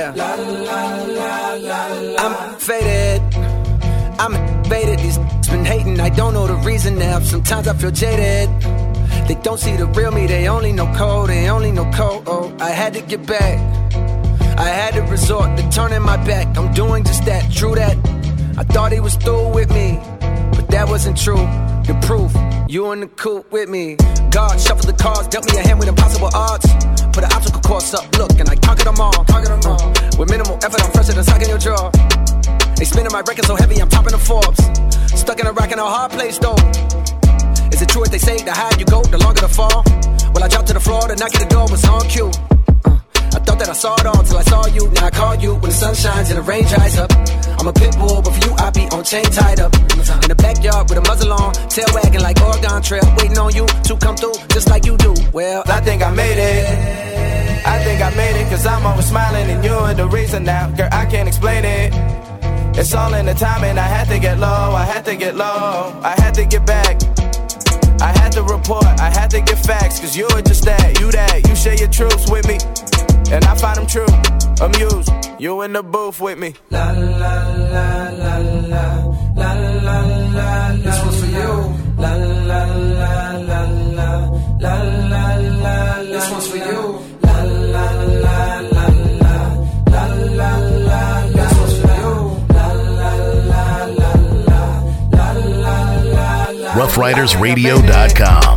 Yeah. La, la, la, la, la. I'm faded. I'm faded. These been hating. I don't know the reason now. Sometimes I feel jaded. They don't see the real me. They only know cold. They only know cold. Oh, I had to get back. I had to resort to turning my back. I'm doing just that. True that. I thought he was through with me, but that wasn't true. The proof, you in the coop with me. God shuffled the cards, dealt me a hand with impossible odds. Put an obstacle course up, look, and I conquered them all. Conquered them all. With minimal effort, I'm fresher than sock in your jaw. They spinning my record so heavy, I'm topping the Forbes. Stuck in a rock in a hard place, though. Is it true what they say? The higher you go, the longer the fall. Well, I dropped to the floor, the knock at the door was on cue. I thought that I saw it all till I saw you. Now I call you when the sun shines and the rain dries up. I'm a pit bull, but for you I be on chain tied up. In the backyard with a muzzle on, tail wagging like Oregon Trail, waiting on you to come through just like you do. Well, I think I made it. I think I made it, cause I'm always smiling and you're the reason now. Girl, I can't explain it. It's all in the timing. I had to get low, I had to get low, I had to get back. I had to report, I had to get facts, cause you're just that, you that, you share your truths with me. And I find them true, amused. You in the booth with me. La la la la la la la la la. This one's for you. La la la la la la la la. This one's for you. La la la la la la la la. This one's for you. La la la la la la la la. rough riders radio dot com.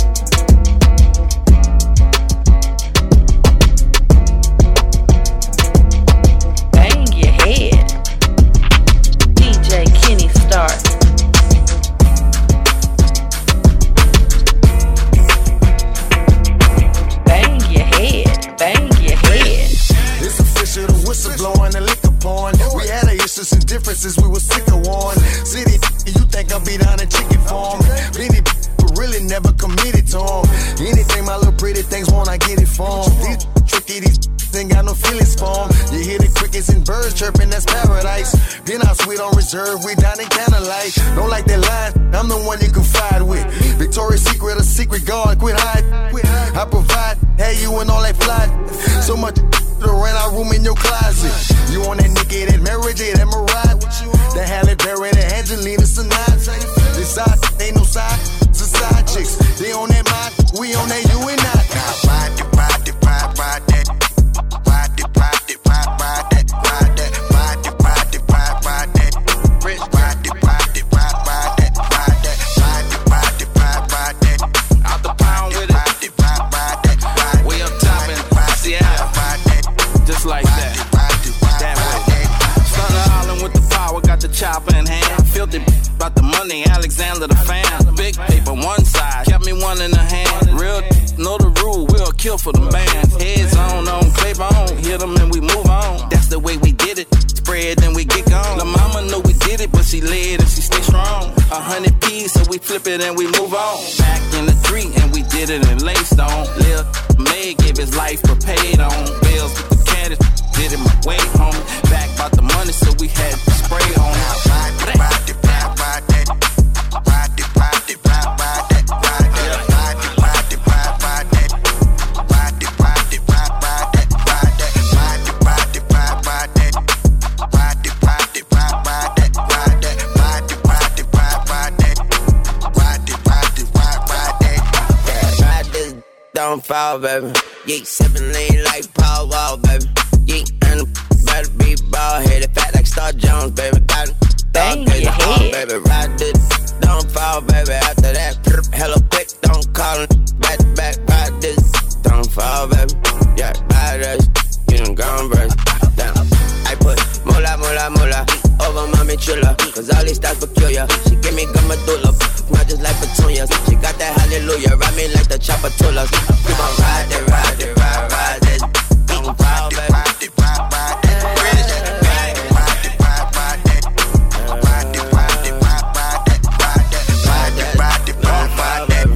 Differences we were sick of one. City, you think I'll be down in chicken farm. Many but really never committed to them. Anything my little pretty things want, I get it from. These tricky, these ain't got no feelings for them. You hear the crickets and birds chirping, that's paradise. Then I sweet on reserve, we down in candlelight. Don't like that line, I'm the one you confide with. Victoria's Secret, a secret guard, quit hiding. I provide, hey, you and all that fly. So much to rent our room in your closet. You on that Nicki, that Mary J, that Mariah, that Halle Berry, that Angelina Sinatra. This side ain't no side, it's a side chicks. They on that mind, we on that you and I. Ride it, ride it, ride, ride that. Ride it, ride it, ride, ride that. Ride that, ride it, ride it, ride, ride that. Ride it, ride it, ride, ride that. Ride that, ride it, ride it, ride, ride that. Out the pound with it. Ride it, ride, ride that. Way up top in Seattle. Just like that, that way. Thunder Island with the power, got the chopper in hand. Filthy about the money, Alexander the fan. Big paper one side, kept me one in the hand. Real know the rule, we'll kill for the bands. Heads on, on, clap on, hit them and we move on. That's the way we did it, spread then we get gone. La mama know we did it, but she led and she stay strong. A hundred P's, so we flip it and we move on. Back in the street and we did it in Laystone. Lil May gave his life for paid on. Bills with the caddies, did it my way, homie. Back about the money, so we had to spray on it. Ride it, ride it, ride, ride that. Ride it, ride it, ride, ride that. Ride it, ride it, ride it, ride, ride that. Ride it, ride it, ride, ride that. Ride that, ride it, ride it, ride, ride that. Ride it, ride it, ride, ride that. Ride that, ride it, ride it, ride, ride that. Ride it, ride it, ride, ride that. Ride this, don't fall, baby. Yeah, sippin' lean like Paul Wall, baby. Yeah, and the better be ball headed, fat like Star Jones, baby. Got it, dog, baby, home, baby. Ride this, don't fall, baby. After that, hello quick, don't call it. Back to back, ride this, don't fall, baby. Yeah, ride this, you done gone, baby. Down. I put moolah, moolah, moolah over mommy chula, cause all these styles peculiar. She give me good medulla, not just like petunias. She got that hallelujah, ride me like the chopper tulas. Keep on ride it, ride it, ride, ride it. Don't fall, baby. Ride it, ride, ride that. Ride it, ride, ride, ride that. Ride it, ride, ride, ride that. Ride that, ride it, ride, ride, ride that.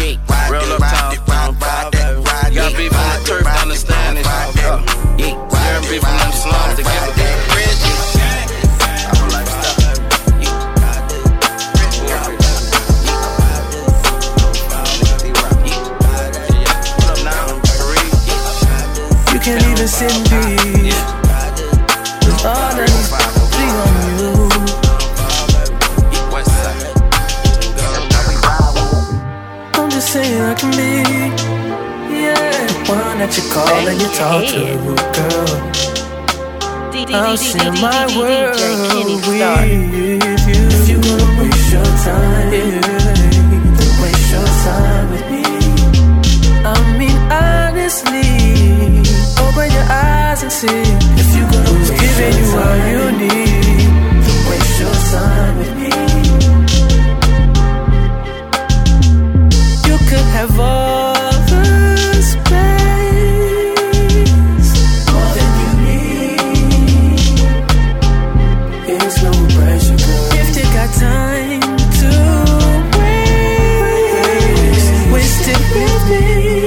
Real uptown, you gotta be from the turf, understand it. You gotta be from them slums to get the bridge. You can't even sit in peace. innocent I can be. Yeah, the one that you call and you talk to, girl. I'll share my world with you. If you're gonna waste your time, then waste your time with me. I mean honestly, open your eyes and see. If you're gonna waste giving you all you need, then waste your time with me. You could have all the space, more than you need. It's no pressure, girl. If you got time to waste, waste it with me.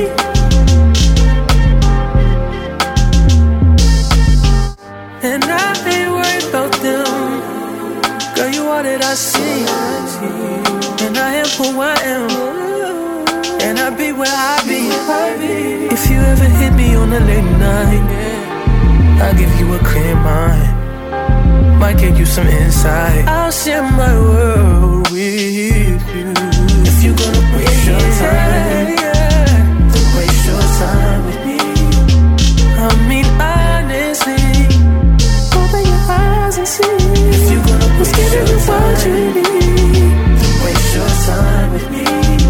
And I ain't worried about them. Girl, you all that I see. And I am who I am. And I be where I be. If you ever hit me on a late night, I'll give you a clear mind. Might give you some insight. I'll share my world with you. If you're gonna waste your time, then waste your time with me. I mean honestly, open your eyes and see. If you're gonna waste your time, then waste your time with me.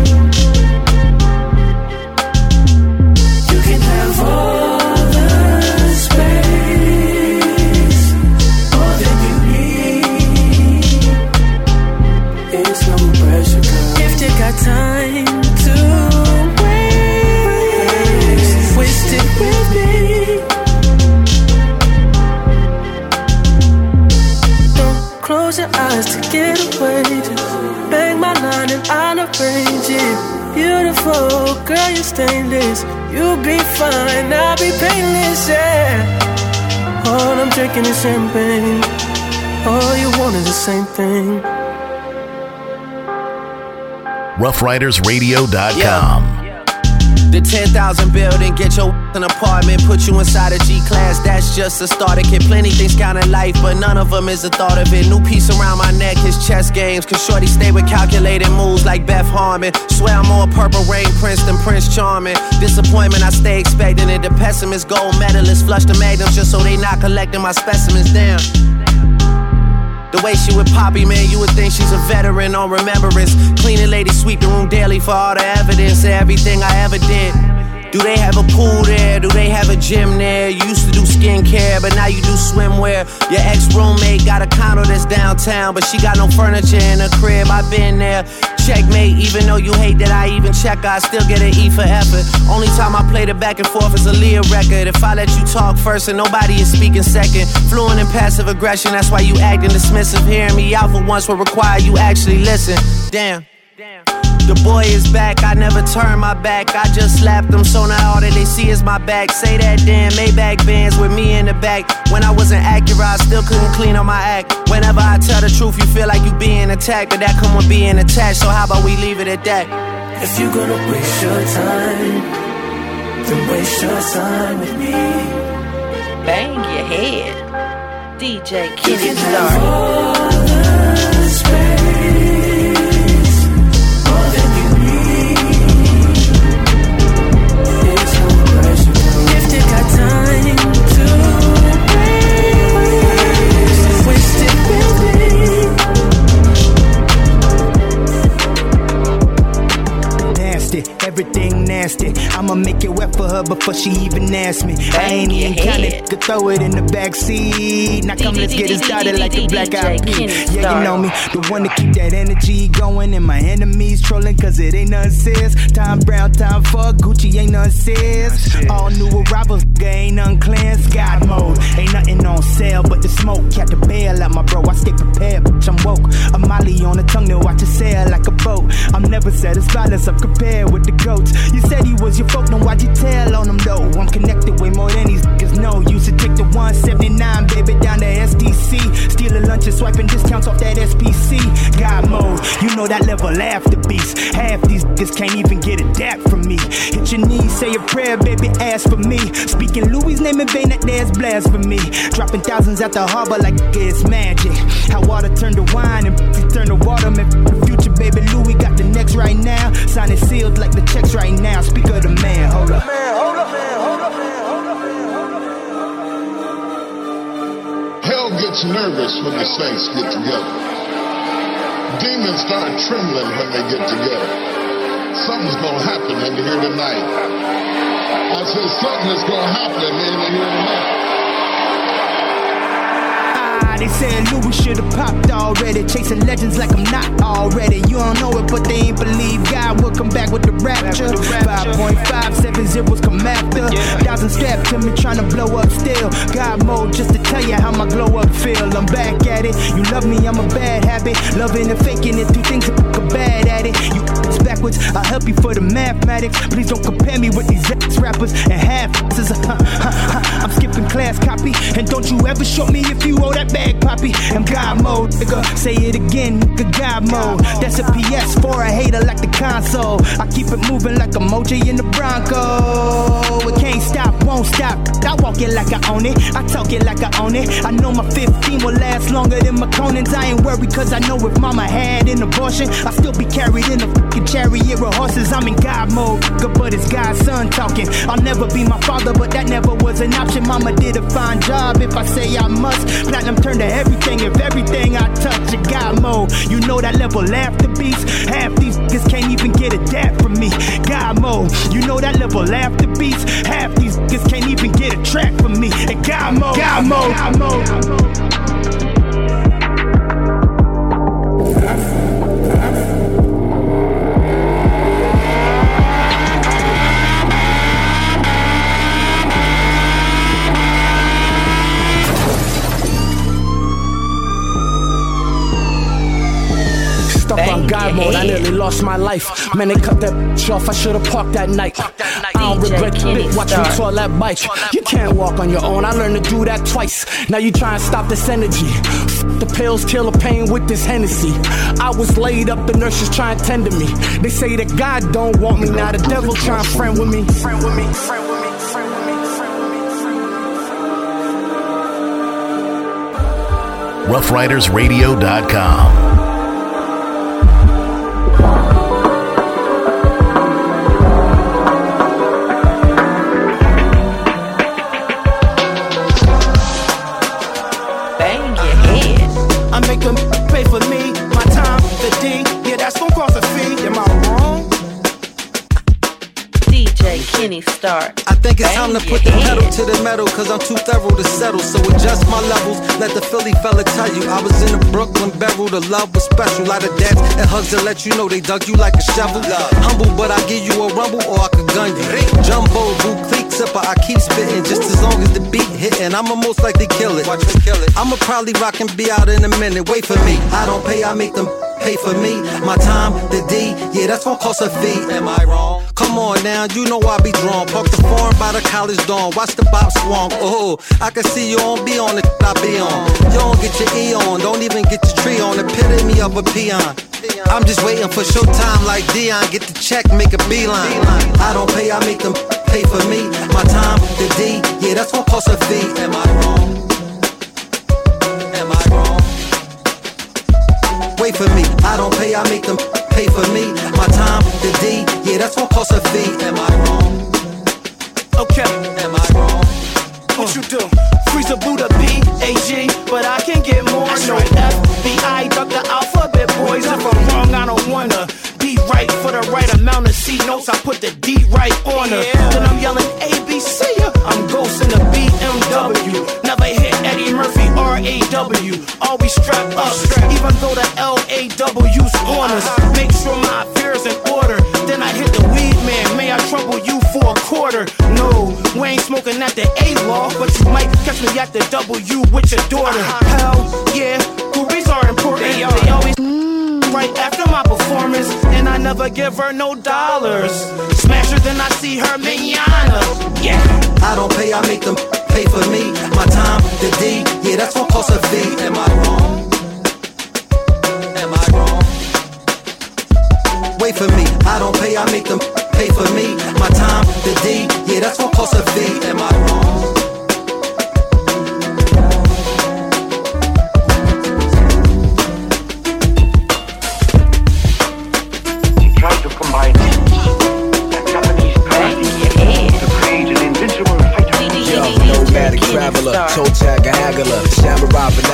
You can have all the space, more than you need. It's no pressure, girl. If you got time to waste, waste it with me. Don't close your eyes to get away. Just bang my line and I'll arrange it. Beautiful, girl, you're stainless. You'll be fine, I'll be painless, yeah. All I'm drinking is champagne. All you want is the same thing. rough riders radio dot com. The ten thousand building, get your an apartment, put you inside a G-Class, that's just a starter kit. Plenty things count in life, but none of them is the thought of it. New piece around my neck, his chess games, cause shorty stay with calculated moves like Beth Harmon. Swear I'm more Purple Rain Prince than Prince Charming. Disappointment, I stay expecting it. The pessimist, gold medalist, flush the magnums just so they not collecting my specimens, damn. The way she with Poppy, man, you would think she's a veteran on remembrance. Cleaning lady, sweep the room daily for all the evidence of everything I ever did. Do they have a pool there? Do they have a gym there? You used to do skincare, but now you do swimwear. Your ex-roommate got a condo that's downtown, but she got no furniture in her crib. I've been there. Checkmate, even though you hate that I even check her, I still get an E for effort. Only time I play the back and forth is a Leah record. If I let you talk first and nobody is speaking second. Fluent in passive aggression, that's why you acting dismissive. Hearing me out for once will require you actually listen. Damn. The boy is back, I never turn my back. I just slapped them, so now all that they see is my back. Say that damn Maybach Benz with me in the back. When I wasn't accurate, I still couldn't clean up my act. Whenever I tell the truth, you feel like you being attacked, but that come with being attached, so how about we leave it at that? If you're gonna waste your time, then waste your time with me. Bang your head. D J Kenny Star. Everything nasty. I'ma make it wet for her before she even asks me. I ain't even counted, could throw it in the backseat. Now come, let's get it started like the Black Eyed Peas. Yeah, you know me, the one to keep that energy going. And my enemies trolling, cause it ain't nothing serious. Tom Brown, time for Gucci, ain't nothing serious. All new arrivals, ain't nothing cleansed. God mode, ain't nothing on sale but the smoke. Kept the bail out my bro, I stay prepared, bitch, I'm woke. A Molly on the tongue to watch it sail like a boat. I'm never satisfied unless I'm compared with the goats. You said he was your folk, now why'd you tell on him though? I'm connected way more than these niggas know. Used to take the one seventy-nine, baby, down to S D C. Stealing lunch and swiping discounts off that S P C. God mode, you know that level after beast. Half these niggas can't even get a dap from me. Hit your knees, say a prayer, baby, ask for me. Speaking Louis' name in vain, that there's blasphemy. Dropping thousands at the harbor like it's magic. How water turned to wine and turn to water. Man, the future, baby, Louis got the next right now. Signing sealed bills like the checks right now. Speak of the man, hold up. Man, hold up, man, hold up, man, hold up, man, hold up, man. Hell gets nervous when the saints get together. Demons start trembling when they get together. Something's gonna happen in here tonight. I said something is gonna happen in here tonight. They said Louis should've popped already. Chasing legends like I'm not already. You don't know it, but they ain't believe God will come back with the rapture. five point five seven zeros come after. Thousand strapped to me trying to blow up still. God mode just to tell you how my glow up feel. I'm back at it. You love me, I'm a bad habit. Loving and faking it, two things are bad at it. You it's backwards, I'll help you for the mathematics. Please don't compare me with these ex rappers and half-asses. I'm skipping class copy. And don't you ever show me if you owe that bag, Poppy. I'm God mode, nigga. Say it again, nigga, God mode. That's a P S for a hater like the console. I keep it moving like emoji in the Bronco. It can't stop, won't stop. I walk it like I own it. I talk it like I own it. I know my fifteen will last longer than my Conan's. I ain't worried cause I know if mama had an abortion, I'll still be carried in a fucking chariot with horses. I'm in God mode, nigga, but it's God's son talking. I'll never be my father, but that never was an option. Mama did a fine job if I say I must. Platinum turned to everything, if everything I touch in God mode. You know that level after beats. Half these niggas can't even get a dap from me. God mode. You know that level after beats. Half these niggas can't even get a track from me. And God mode. God mode. God mode. God mode. On God mode, I nearly lost my life. Man, they cut that bitch off, I should've parked that night. I don't regret it, watch me twirl that bike. You can't walk on your own, I learned to do that twice. Now you try and stop this energy. F the pills, kill the pain with this Hennessy. I was laid up, the nurses try and tend to me. They say that God don't want me, now the devil try and friend with me. Friend with me, friend with me, friend with me, friend with me, friend with me. Rough Riders Radio dot com. Pay for me, my time, the D, yeah, that's gon' cost a fee. Am I wrong? D J Kenny Starr. I think it's time to put the pedal to the metal, cause I'm too thorough to settle. So adjust my levels, let the Philly fella tell you. I was in the Brooklyn Beryl, the love was special. Lot of dads and hugs to let you know they dug you like a shovel. Humble, but I give you a rumble or I could gun you. Jumbo, blue clique sipper, I keep spitting just as long as the beat hitting. I'ma most likely kill it. Watch me kill it. I'ma probably rock and be out in a minute. Wait for me. I don't pay, I make them pay for me. My time, the D, yeah, that's gon' cost a fee. Am I wrong? Come on now, you know I be drawn. Park the farm by the college dorm. Watch the bop swamp. Oh, I can see you on be on the I be on. You don't get your E on, don't even get your tree on. Epitome of a peon. I'm just waiting for showtime like Dion. Get the check, make a beeline. I don't pay, I make them pay for me. My time, the D, yeah, that's gon' cost a fee. Am I wrong? Am I wrong? Wait for me, I don't pay, I make them pay for me. My time, the D, yeah, that's gon' cost a fee. Am I wrong? Okay. Am I wrong? What you do? Freeze a Buddha B, A G, but I can get more. No F B I, duck the alphabet, boys. If I'm wrong, I don't wanna be right for the right amount of C notes. I put the D right on her. Then I'm yelling A B C. I'm ghosting the B M W. Never hit Eddie Murphy, R A W. Always strapped up, even though the L A W's corners. Make sure my affairs in order. Then I hit the weed man. May I trouble you for a quarter? No, we ain't smoking at the A law, but you might catch me at the W with your daughter. Hell yeah, groupies are important. They, they always right after my performance, and I never give her no dollars. Smash her, then I see her manana. Yeah. I don't pay, I make them pay for me. My time, the D, yeah, that's gon' cost a fee. Am I wrong? Am I wrong? Wait for me, I don't pay, I make them pay for me. My time, the D, yeah, that's gon' cost a fee. Am I wrong? Try to combine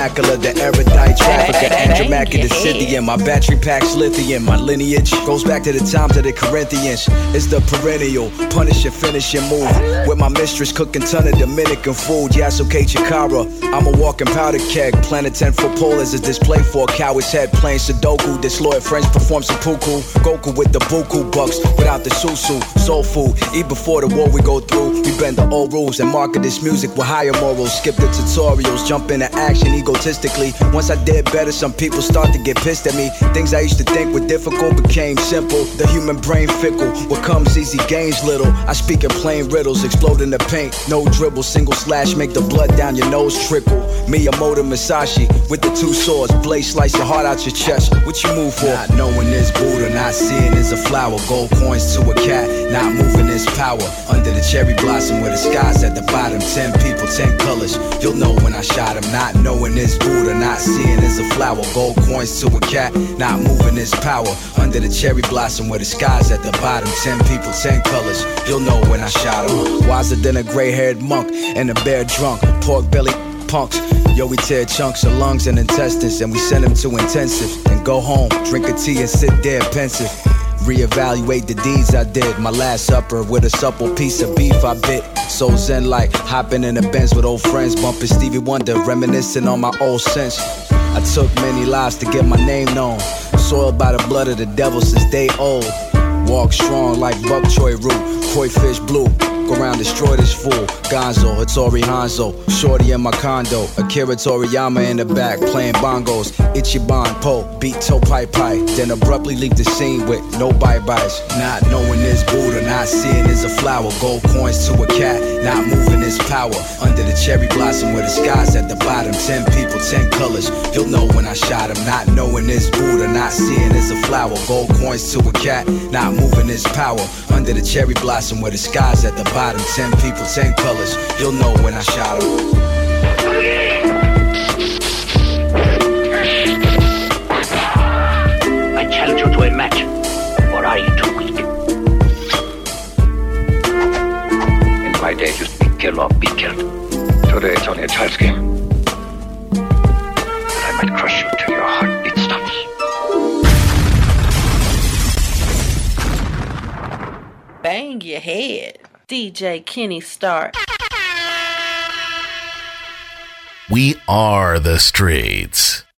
vernacular, the erudite trafficker, Andromache, my battery packs lithium. My lineage goes back to the times of the Corinthians. It's the perennial, punish and finish and move. With my mistress cooking ton of Dominican food. Yasuke Chikara, I'm a walking powder keg. Planet ten foot pole as a display for a coward's head. Playing Sudoku, disloyal friends perform some puku. Goku with the buku bucks without the susu. Soul food, eat before the war we go through. We bend the old rules and market this music with higher morals. Skip the tutorials, jump into action egotistically. Once I did better, some people start to get pissed at me. Things I used to think were difficult became simple. The human brain fickle, what comes easy gains little. I speak in plain riddles, explode in the paint. No dribble, single slash, make the blood down your nose trickle. Miyamoto Musashi with the two swords. Blade slice your heart out your chest. What you move for? Not knowing this Buddha, not seeing is a flower. Gold coins to a cat, not moving is power. Under the cherry blossom where the sky's at the bottom. Ten people, ten colors. You'll know when I shot him. Not knowing this Buddha, not seeing is a flower. Gold coins to a cat, not moving is power. Under the cherry blossom where the sky's at the bottom. Ten people, ten colors. You'll know when I shot him. Wiser than a gray-haired monk and a bear drunk. Pork belly punks. Yo, we tear chunks of lungs and intestines and we send them to intensive. Then go home, drink a tea and sit there pensive. Reevaluate the deeds I did. My last supper with a supple piece of beef I bit. So zen like hopping in the Benz with old friends. Bumping Stevie Wonder, reminiscing on my old sense. I took many lives to get my name known. Soiled by the blood of the devil since day old. Walk strong like bok choy root. Koi fish blue. Go around, destroy this fool. Gonzo, Hattori Hanzo, Shorty in my condo. Akira Toriyama in the back, playing bongos. Ichiban Po, beat toe pai pai. Then abruptly leave the scene with no bye-byes. Not knowing this Buddha, not seeing is a flower. Gold coins to a cat, not moving is power. Under the cherry blossom where the sky's at the bottom. Ten people, ten colors, you'll know when I shot him. Not knowing this Buddha, not seeing is a flower. Gold coins to a cat, not moving is power. Under the cherry blossom where the sky's at the bottom. Bottom, ten people, ten colors. You'll know when I shot him. I challenge you to a match, or are you too weak? In my day, it used to be kill or be killed. Today, it's only a child's game. But I might crush you till your heartbeat stops. Bang your head. D J Kenny Starr. We are the streets.